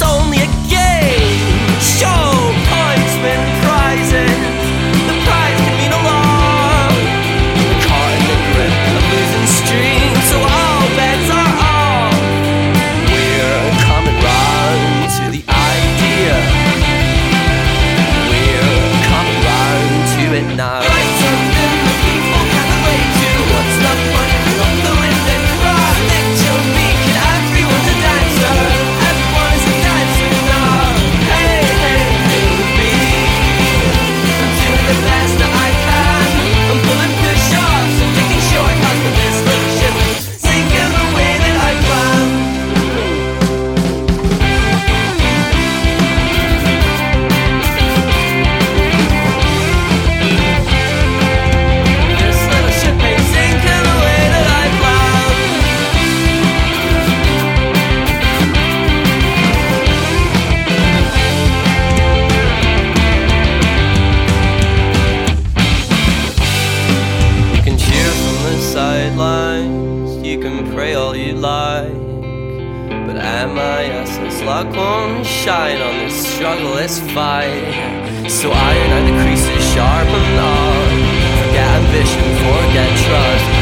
only a game. Show points win prizes. The prize can mean a lot. Caught in the grip of losing stream, so all bets are off. We're coming round to the idea. We're coming round to it now. Sidelines, you can pray all you like, but MIS's luck won't shine on this struggle, this fight. So iron out the creases, sharpen on. Forget ambition, forget trust.